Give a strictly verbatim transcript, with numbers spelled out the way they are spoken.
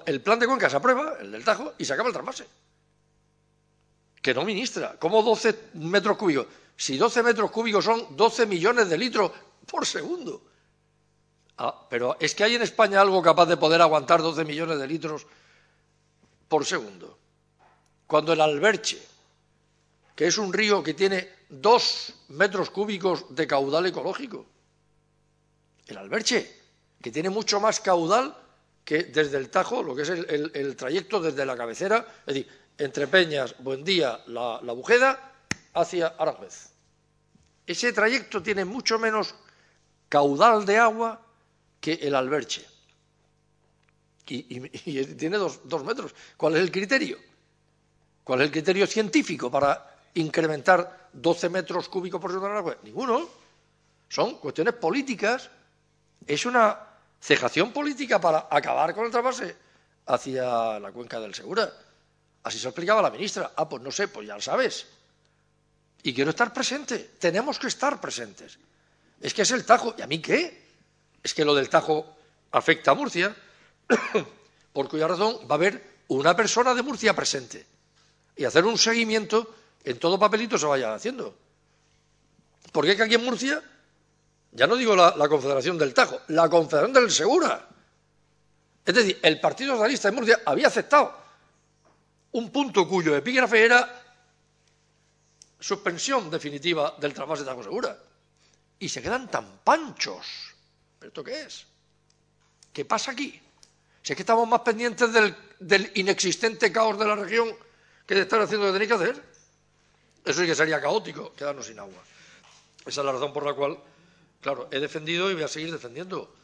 el plan de Cuenca se aprueba, el del Tajo, y se acaba el trasvase. Que no, ministra. ¿Cómo doce metros cúbicos? Si doce metros cúbicos son doce millones de litros por segundo. Ah, pero es que hay en España algo capaz de poder aguantar doce millones de litros por segundo. Cuando el Alberche, que es un río que tiene dos metros cúbicos de caudal ecológico, el Alberche, que tiene mucho más caudal que desde el Tajo, lo que es el, el, el trayecto desde la cabecera, es decir, entre Peñas, Buendía, la, la Bujeda, hacia Aranjuez. Ese trayecto tiene mucho menos caudal de agua que el Alberche. Y, y, y tiene dos, dos metros. ¿Cuál es el criterio? ¿Cuál es el criterio científico para incrementar doce metros cúbicos por segundo en Aranjuez? Ninguno. Son cuestiones políticas. Es una cejación política para acabar con el trasvase hacia la cuenca del Segura. Así se lo explicaba la ministra. Ah, pues no sé, pues ya lo sabes. Y quiero estar presente. Tenemos que estar presentes. Es que es el Tajo. ¿Y a mí qué? Es que lo del Tajo afecta a Murcia, por cuya razón va a haber una persona de Murcia presente y hacer un seguimiento en todo papelito se vaya haciendo. Porque es que aquí en Murcia, ya no digo la, la Confederación del Tajo, la Confederación del Segura. Es decir, el Partido Socialista de Murcia había aceptado un punto cuyo epígrafe era suspensión definitiva del trasvase de Tajo Segura. Y se quedan tan panchos. ¿Pero esto qué es? ¿Qué pasa aquí? Si es que estamos más pendientes del, del inexistente caos de la región que de estar haciendo lo que tenéis que hacer. Eso sí que sería caótico, quedarnos sin agua. Esa es la razón por la cual, claro, he defendido y voy a seguir defendiendo